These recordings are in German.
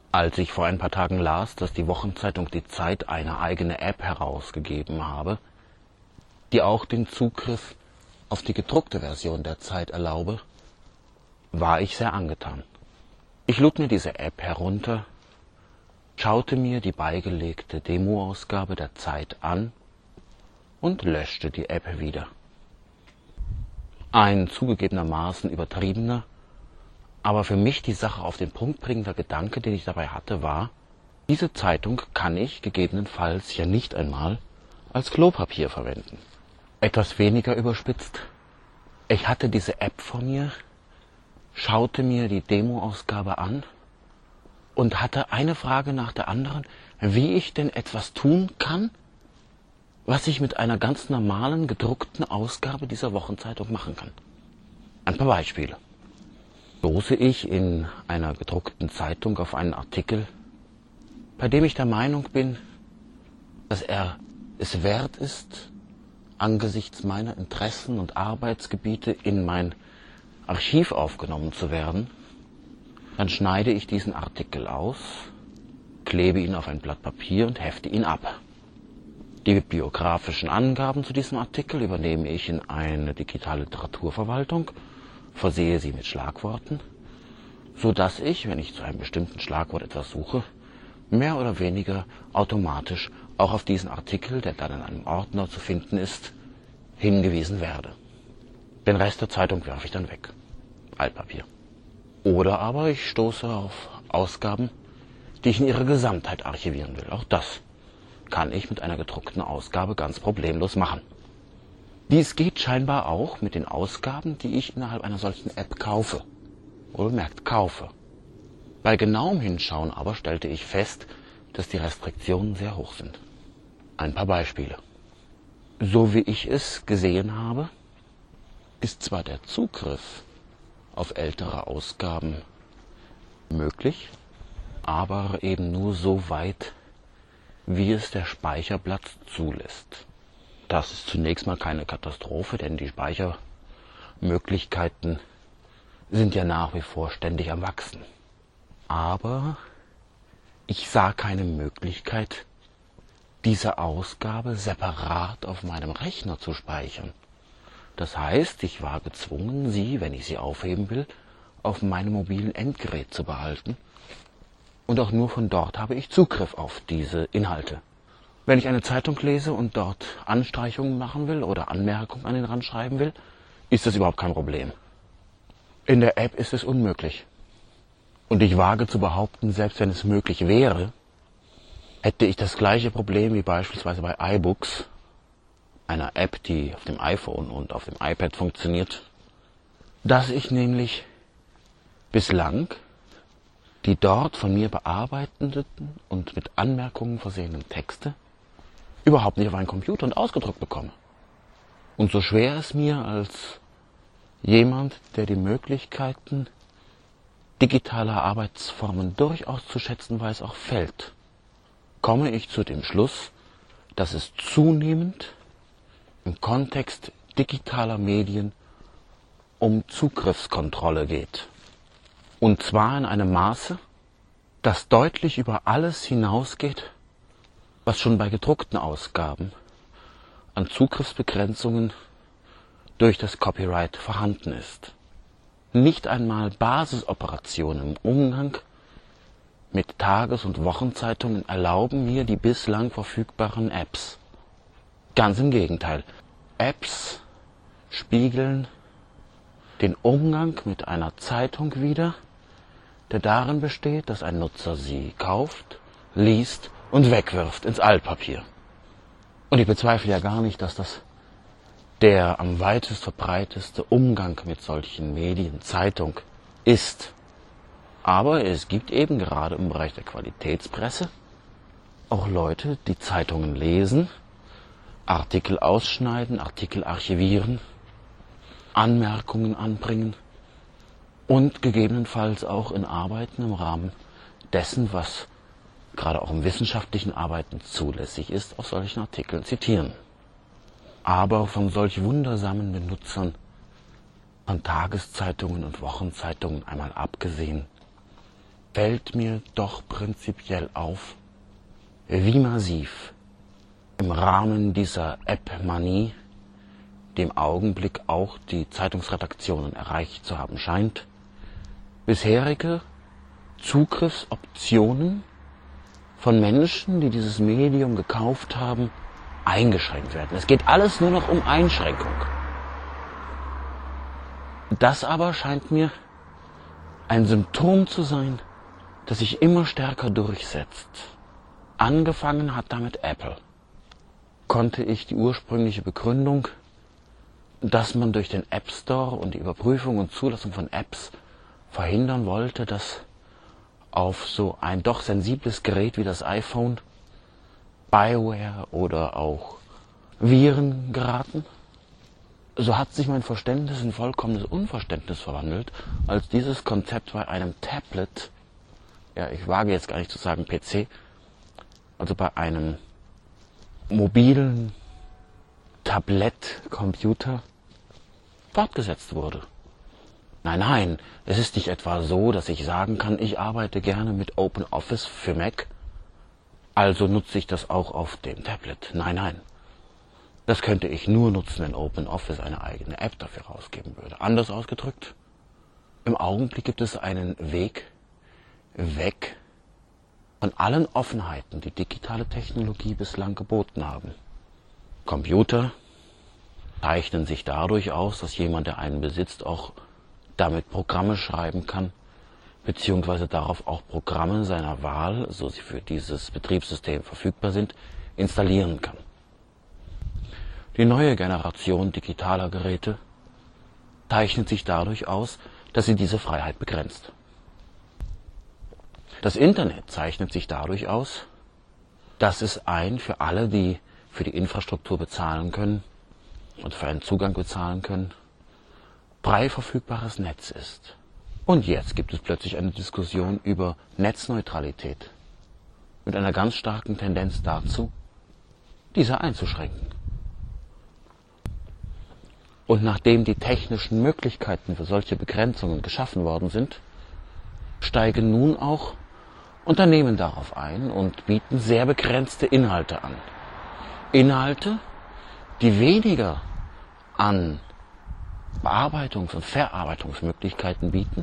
Als ich vor ein paar Tagen las, dass die Wochenzeitung Die Zeit eine eigene App herausgegeben habe, die auch den Zugriff auf die gedruckte Version der Zeit erlaube, war ich sehr angetan. Ich lud mir diese App herunter, schaute mir die beigelegte Demoausgabe der Zeit an und löschte die App wieder. Ein zugegebenermaßen übertriebener, aber für mich die Sache auf den Punkt bringender Gedanke, den ich dabei hatte, war: Diese Zeitung kann ich gegebenenfalls ja nicht einmal als Klopapier verwenden. Etwas weniger überspitzt: Ich hatte diese App vor mir, schaute mir die Demoausgabe an und hatte eine Frage nach der anderen, wie ich denn etwas tun kann, was ich mit einer ganz normalen gedruckten Ausgabe dieser Wochenzeitung machen kann. Ein paar Beispiele. Stoße ich in einer gedruckten Zeitung auf einen Artikel, bei dem ich der Meinung bin, dass er es wert ist, angesichts meiner Interessen und Arbeitsgebiete in mein Archiv aufgenommen zu werden, dann schneide ich diesen Artikel aus, klebe ihn auf ein Blatt Papier und hefte ihn ab. Die biografischen Angaben zu diesem Artikel übernehme ich in eine digitale Literaturverwaltung, versehe sie mit Schlagworten, so dass ich, wenn ich zu einem bestimmten Schlagwort etwas suche, mehr oder weniger automatisch auch auf diesen Artikel, der dann in einem Ordner zu finden ist, hingewiesen werde. Den Rest der Zeitung werfe ich dann weg. Altpapier. Oder aber ich stoße auf Ausgaben, die ich in ihrer Gesamtheit archivieren will. Auch das kann ich mit einer gedruckten Ausgabe ganz problemlos machen. Dies geht scheinbar auch mit den Ausgaben, die ich innerhalb einer solchen App kaufe. Wohlgemerkt kaufe. Bei genauem Hinschauen aber stellte ich fest, dass die Restriktionen sehr hoch sind. Ein paar Beispiele. So wie ich es gesehen habe, ist zwar der Zugriff auf ältere Ausgaben möglich, aber eben nur so weit, wie es der Speicherplatz zulässt. Das ist zunächst mal keine Katastrophe, denn die Speichermöglichkeiten sind ja nach wie vor ständig am Wachsen. Aber ich sah keine Möglichkeit, diese Ausgabe separat auf meinem Rechner zu speichern. Das heißt, ich war gezwungen, sie, wenn ich sie aufheben will, auf meinem mobilen Endgerät zu behalten. Und auch nur von dort habe ich Zugriff auf diese Inhalte. Wenn ich eine Zeitung lese und dort Anstreichungen machen will oder Anmerkungen an den Rand schreiben will, ist das überhaupt kein Problem. In der App ist es unmöglich. Und ich wage zu behaupten, selbst wenn es möglich wäre, hätte ich das gleiche Problem wie beispielsweise bei iBooks, einer App, die auf dem iPhone und auf dem iPad funktioniert, dass ich nämlich bislang die dort von mir bearbeiteten und mit Anmerkungen versehenen Texte überhaupt nicht auf einen Computer und ausgedruckt bekomme. Und so schwer es mir als jemand, der die Möglichkeiten digitaler Arbeitsformen durchaus zu schätzen weiß, auch fällt, komme ich zu dem Schluss, dass es zunehmend im Kontext digitaler Medien um Zugriffskontrolle geht. Und zwar in einem Maße, das deutlich über alles hinausgeht, was schon bei gedruckten Ausgaben an Zugriffsbegrenzungen durch das Copyright vorhanden ist. Nicht einmal Basisoperationen im Umgang mit Tages- und Wochenzeitungen erlauben mir die bislang verfügbaren Apps. Ganz im Gegenteil. Apps spiegeln den Umgang mit einer Zeitung wider, der darin besteht, dass ein Nutzer sie kauft, liest und wegwirft ins Altpapier. Und ich bezweifle ja gar nicht, dass das der am weitest verbreiteste Umgang mit solchen Medien, Zeitung, ist. Aber es gibt eben gerade im Bereich der Qualitätspresse auch Leute, die Zeitungen lesen, Artikel ausschneiden, Artikel archivieren, Anmerkungen anbringen und gegebenenfalls auch in Arbeiten im Rahmen dessen, was gerade auch im wissenschaftlichen Arbeiten zulässig ist, aus solchen Artikeln zitieren. Aber von solch wundersamen Benutzern von Tageszeitungen und Wochenzeitungen einmal abgesehen, fällt mir doch prinzipiell auf, wie massiv im Rahmen dieser App-Manie, die im Augenblick auch die Zeitungsredaktionen erreicht zu haben scheint, bisherige Zugriffsoptionen von Menschen, die dieses Medium gekauft haben, eingeschränkt werden. Es geht alles nur noch um Einschränkung. Das aber scheint mir ein Symptom zu sein, das sich immer stärker durchsetzt. Angefangen hat damit Apple. Konnte ich die ursprüngliche Begründung, dass man durch den App Store und die Überprüfung und Zulassung von Apps verhindern wollte, dass auf so ein doch sensibles Gerät wie das iPhone Spyware oder auch Viren geraten? So hat sich mein Verständnis in vollkommenes Unverständnis verwandelt, als dieses Konzept bei einem Tablet, ja, ich wage jetzt gar nicht zu sagen PC, also bei einem mobilen Tablet-Computer fortgesetzt wurde. Nein, es ist nicht etwa so, dass ich sagen kann, ich arbeite gerne mit OpenOffice für Mac, also nutze ich das auch auf dem Tablet. Nein. Das könnte ich nur nutzen, wenn OpenOffice eine eigene App dafür rausgeben würde. Anders ausgedrückt, im Augenblick gibt es einen Weg weg von allen Offenheiten, die digitale Technologie bislang geboten haben. Computer zeichnen sich dadurch aus, dass jemand, der einen besitzt, auch damit Programme schreiben kann, beziehungsweise darauf auch Programme seiner Wahl, so sie für dieses Betriebssystem verfügbar sind, installieren kann. Die neue Generation digitaler Geräte zeichnet sich dadurch aus, dass sie diese Freiheit begrenzt. Das Internet zeichnet sich dadurch aus, dass es ein für alle, die für die Infrastruktur bezahlen können und für einen Zugang bezahlen können, frei verfügbares Netz ist. Und jetzt gibt es plötzlich eine Diskussion über Netzneutralität mit einer ganz starken Tendenz dazu, diese einzuschränken. Und nachdem die technischen Möglichkeiten für solche Begrenzungen geschaffen worden sind, steigen nun auch Unternehmen darauf ein und bieten sehr begrenzte Inhalte an. Inhalte, die weniger an Bearbeitungs- und Verarbeitungsmöglichkeiten bieten,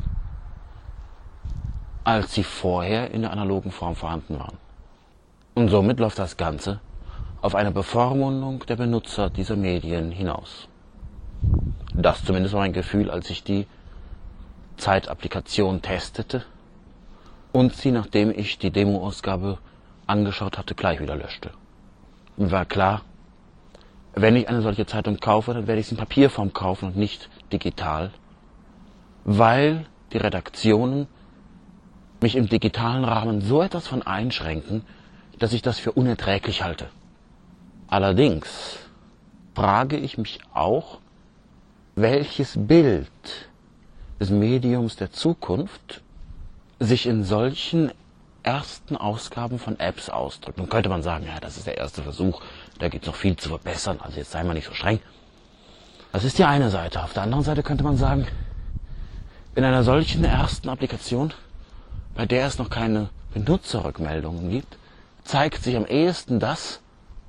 als sie vorher in der analogen Form vorhanden waren. Und somit läuft das Ganze auf eine Bevormundung der Benutzer dieser Medien hinaus. Das zumindest war mein Gefühl, als ich die Zeit-Applikation testete und sie, nachdem ich die Demo-Ausgabe angeschaut hatte, gleich wieder löschte. Mir war klar, wenn ich eine solche Zeitung kaufe, dann werde ich sie in Papierform kaufen und nicht digital, weil die Redaktionen mich im digitalen Rahmen so etwas von einschränken, dass ich das für unerträglich halte. Allerdings frage ich mich auch, welches Bild des Mediums der Zukunft sich in solchen ersten Ausgaben von Apps ausdrückt. Nun könnte man sagen, ja, das ist der erste Versuch, da gibt es noch viel zu verbessern, also jetzt sei mal nicht so streng. Das ist die eine Seite. Auf der anderen Seite könnte man sagen, in einer solchen ersten Applikation, bei der es noch keine Benutzerrückmeldungen gibt, zeigt sich am ehesten das,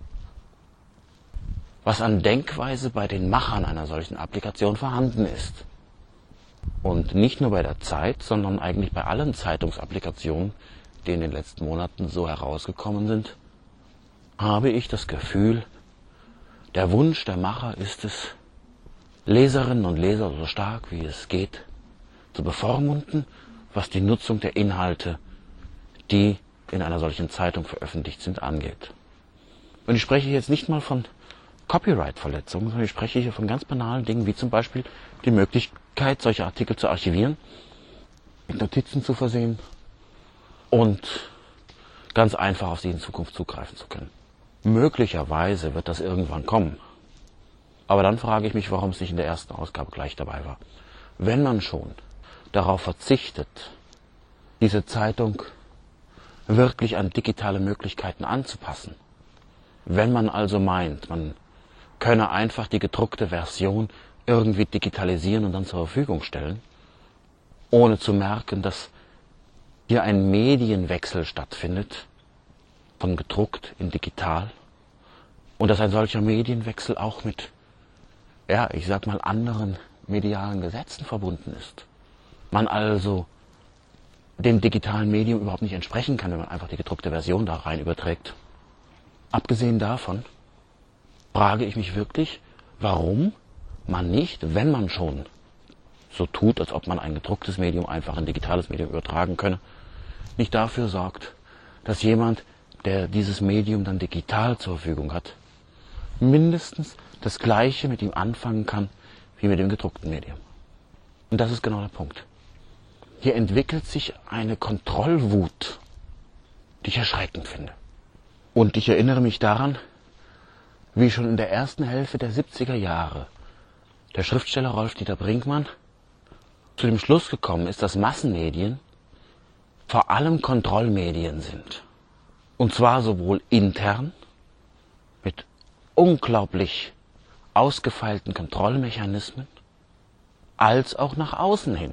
was an Denkweise bei den Machern einer solchen Applikation vorhanden ist. Und nicht nur bei der Zeit, sondern eigentlich bei allen Zeitungsapplikationen, die in den letzten Monaten so herausgekommen sind, habe ich das Gefühl, der Wunsch der Macher ist es, Leserinnen und Leser so stark wie es geht zu bevormunden, was die Nutzung der Inhalte, die in einer solchen Zeitung veröffentlicht sind, angeht. Und ich spreche jetzt nicht mal von Copyright-Verletzungen, sondern ich spreche hier von ganz banalen Dingen, wie zum Beispiel die Möglichkeit, solche Artikel zu archivieren, mit Notizen zu versehen und ganz einfach auf sie in Zukunft zugreifen zu können. Möglicherweise wird das irgendwann kommen. Aber dann frage ich mich, warum es nicht in der ersten Ausgabe gleich dabei war. Wenn man schon darauf verzichtet, diese Zeitung wirklich an digitale Möglichkeiten anzupassen, wenn man also meint, man könne einfach die gedruckte Version irgendwie digitalisieren und dann zur Verfügung stellen, ohne zu merken, dass hier ein Medienwechsel stattfindet, von gedruckt in digital, und dass ein solcher Medienwechsel auch mit, ja, ich sag mal, anderen medialen Gesetzen verbunden ist. Man also dem digitalen Medium überhaupt nicht entsprechen kann, wenn man einfach die gedruckte Version da rein überträgt. Abgesehen davon frage ich mich wirklich, warum man nicht, wenn man schon so tut, als ob man ein gedrucktes Medium einfach in ein digitales Medium übertragen könne, nicht dafür sorgt, dass jemand, der dieses Medium dann digital zur Verfügung hat, mindestens das Gleiche mit ihm anfangen kann wie mit dem gedruckten Medium. Und das ist genau der Punkt. Hier entwickelt sich eine Kontrollwut, die ich erschreckend finde. Und ich erinnere mich daran, wie schon in der ersten Hälfte der 70er Jahre der Schriftsteller Rolf-Dieter Brinkmann zu dem Schluss gekommen ist, dass Massenmedien vor allem Kontrollmedien sind. Und zwar sowohl intern mit unglaublich ausgefeilten Kontrollmechanismen, als auch nach außen hin.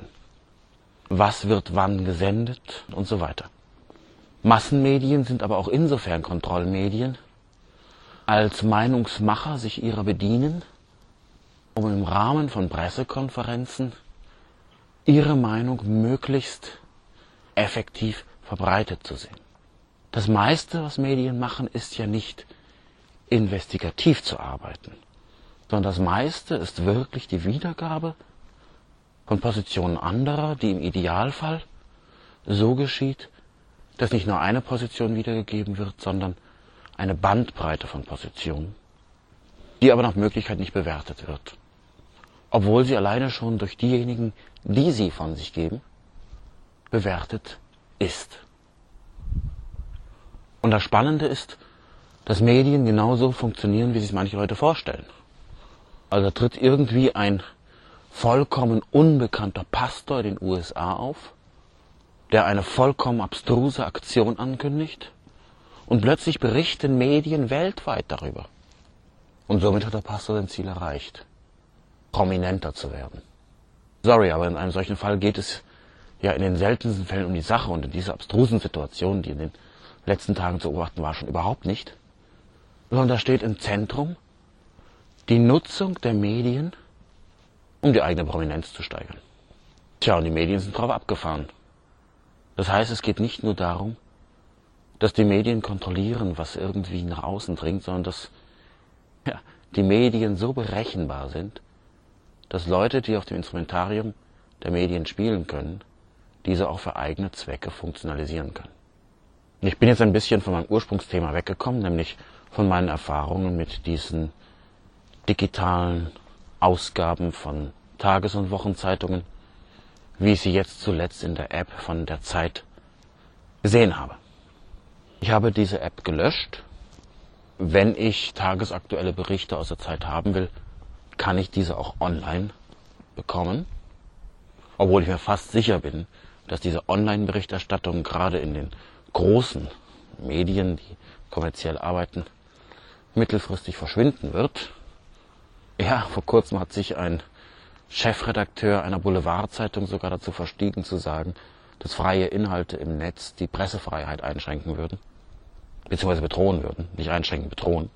Was wird wann gesendet und so weiter. Massenmedien sind aber auch insofern Kontrollmedien, als Meinungsmacher sich ihrer bedienen, um im Rahmen von Pressekonferenzen ihre Meinung möglichst effektiv verbreitet zu sehen. Das meiste, was Medien machen, ist ja nicht investigativ zu arbeiten, sondern das meiste ist wirklich die Wiedergabe von Positionen anderer, die im Idealfall so geschieht, dass nicht nur eine Position wiedergegeben wird, sondern eine Bandbreite von Positionen, die aber nach Möglichkeit nicht bewertet wird, obwohl sie alleine schon durch diejenigen, die sie von sich geben, bewertet ist. Und das Spannende ist, dass Medien genauso funktionieren, wie sich manche Leute vorstellen. Also tritt irgendwie ein vollkommen unbekannter Pastor in den USA auf, der eine vollkommen abstruse Aktion ankündigt, und plötzlich berichten Medien weltweit darüber. Und somit hat der Pastor sein Ziel erreicht, prominenter zu werden. Sorry, aber in einem solchen Fall geht es ja in den seltensten Fällen um die Sache, und in dieser abstrusen Situation, die in den letzten Tagen zu beobachten war, schon überhaupt nicht, sondern da steht im Zentrum die Nutzung der Medien, um die eigene Prominenz zu steigern. Tja, und die Medien sind drauf abgefahren. Das heißt, es geht nicht nur darum, dass die Medien kontrollieren, was irgendwie nach außen dringt, sondern dass die Medien so berechenbar sind, dass Leute, die auf dem Instrumentarium der Medien spielen können, diese auch für eigene Zwecke funktionalisieren können. Und ich bin jetzt ein bisschen von meinem Ursprungsthema weggekommen, nämlich von meinen Erfahrungen mit diesen digitalen Ausgaben von Tages- und Wochenzeitungen, wie ich sie jetzt zuletzt in der App von der Zeit gesehen habe. Ich habe diese App gelöscht. Wenn ich tagesaktuelle Berichte aus der Zeit haben will, kann ich diese auch online bekommen. Obwohl ich mir fast sicher bin, dass diese Online-Berichterstattung gerade in den großen Medien, die kommerziell arbeiten, mittelfristig verschwinden wird. Ja, vor kurzem hat sich ein Chefredakteur einer Boulevardzeitung sogar dazu verstiegen zu sagen, dass freie Inhalte im Netz die Pressefreiheit einschränken würden, beziehungsweise bedrohen würden, nicht einschränken, bedrohen,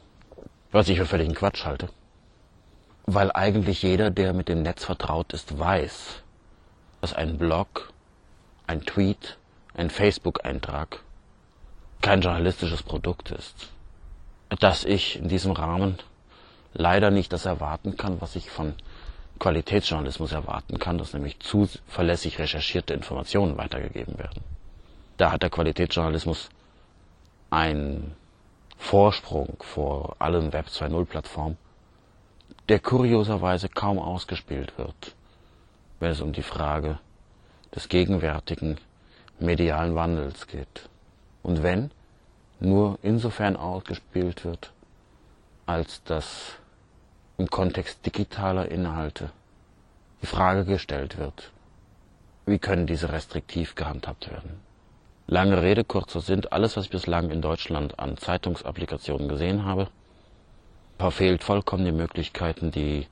was ich für völligen Quatsch halte. Weil eigentlich jeder, der mit dem Netz vertraut ist, weiß, dass ein Blog, ein Tweet, ein Facebook-Eintrag kein journalistisches Produkt ist. Dass ich in diesem Rahmen leider nicht das erwarten kann, was ich von Qualitätsjournalismus erwarten kann, dass nämlich zuverlässig recherchierte Informationen weitergegeben werden. Da hat der Qualitätsjournalismus einen Vorsprung vor allen Web 2.0 Plattformen, der kurioserweise kaum ausgespielt wird, wenn es um die Frage des gegenwärtigen medialen Wandels geht. Und wenn, nur insofern ausgespielt wird, als dass im Kontext digitaler Inhalte die Frage gestellt wird, wie können diese restriktiv gehandhabt werden. Lange Rede, kurzer Sinn, alles, was ich bislang in Deutschland an Zeitungsapplikationen gesehen habe, verfehlt vollkommen die Möglichkeiten, die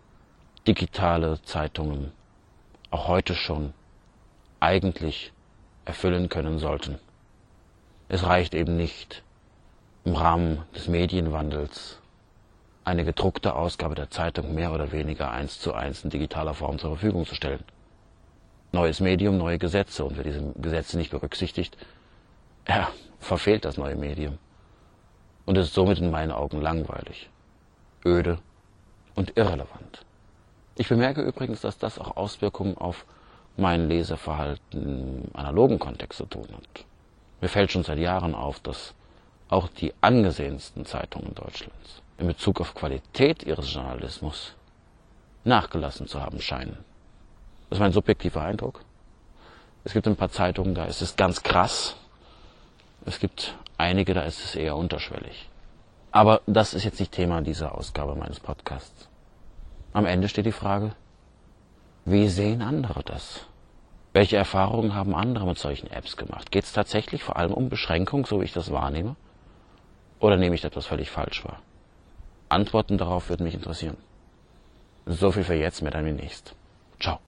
digitale Zeitungen auch heute schon eigentlich erfüllen können sollten. Es reicht eben nicht, im Rahmen des Medienwandels eine gedruckte Ausgabe der Zeitung mehr oder weniger 1:1 in digitaler Form zur Verfügung zu stellen. Neues Medium, neue Gesetze, und wer diese Gesetze nicht berücksichtigt, verfehlt das neue Medium und ist somit in meinen Augen langweilig, öde und irrelevant. Ich bemerke übrigens, dass das auch Auswirkungen auf mein Leseverhalten im analogen Kontext zu tun hat. Mir fällt schon seit Jahren auf, dass auch die angesehensten Zeitungen Deutschlands in Bezug auf Qualität ihres Journalismus nachgelassen zu haben scheinen. Das ist mein subjektiver Eindruck. Es gibt ein paar Zeitungen, da ist es ganz krass. Es gibt einige, da ist es eher unterschwellig. Aber das ist jetzt nicht Thema dieser Ausgabe meines Podcasts. Am Ende steht die Frage, wie sehen andere das? Welche Erfahrungen haben andere mit solchen Apps gemacht? Geht es tatsächlich vor allem um Beschränkung, so wie ich das wahrnehme? Oder nehme ich etwas völlig falsch wahr? Antworten darauf würden mich interessieren. So viel für jetzt, mehr dann demnächst. Ciao.